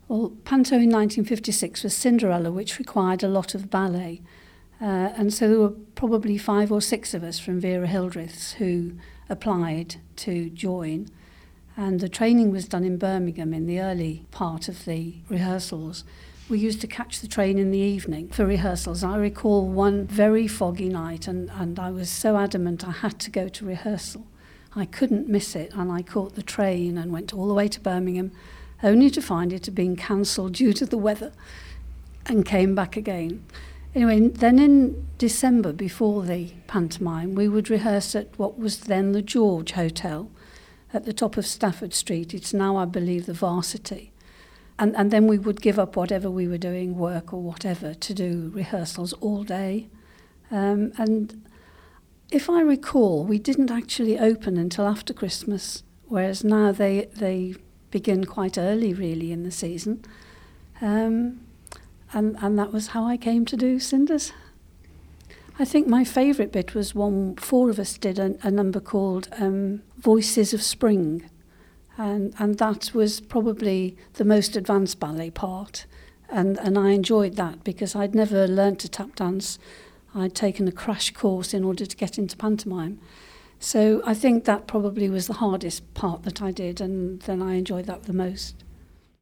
Well, Panto in 1956 was Cinderella, which required a lot of ballet. And so there were probably 5 or 6 of us from Vera Hildreth's who applied to join. And the training was done in Birmingham in the early part of the rehearsals. We used to catch the train in the evening for rehearsals. I recall one very foggy night, and I was so adamant I had to go to rehearsal. I couldn't miss it, and I caught the train and went all the way to Birmingham, only to find it had been cancelled due to the weather, and came back again. Anyway, then in December, before the pantomime, we would rehearse at what was then the George Hotel at the top of Stafford Street. It's now, I believe, the Varsity. And then we would give up whatever we were doing, work or whatever, to do rehearsals all day. And if I recall, we didn't actually open until after Christmas, whereas now they begin quite early, really, in the season. And that was how I came to do Cinders. I think my favourite bit was one 4 of us did a number called Voices of Spring. And that was probably the most advanced ballet part. And I enjoyed that because I'd never learnt to tap dance. I'd taken a crash course in order to get into pantomime. So I think that probably was the hardest part that I did, and then I enjoyed that the most.